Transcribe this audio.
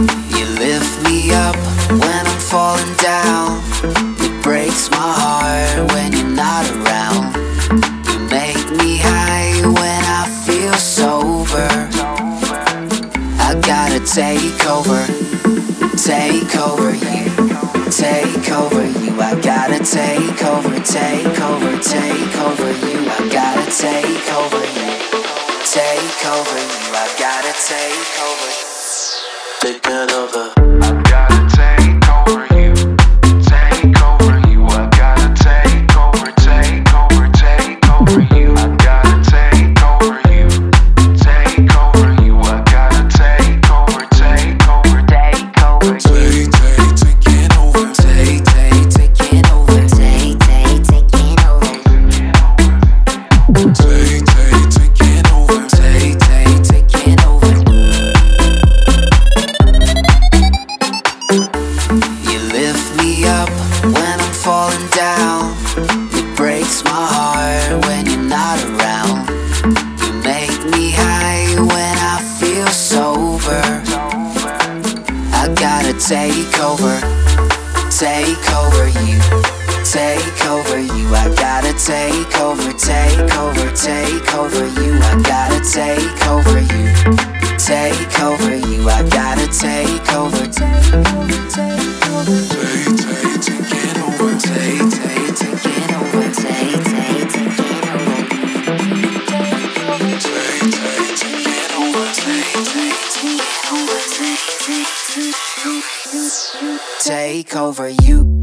You lift me up when I'm falling down. It breaks my heart when you're not around. You make me high when I feel sober. I gotta take over you, take over you. I gotta take over you. I gotta take over you, take over you. I gotta take over. Taking over. I gotta take over you, take over you. I gotta take over you. I gotta take over you, take over you. I gotta take over. Taking over. Taking over. Taking over. Taking over. You lift me up when I'm falling down. It breaks my heart when you're not around. You make me high when I feel sober. I gotta take over you, take over you. I gotta take over you. I gotta take over you, take over you. I gotta take over. Taking over. Taking over. Take over you.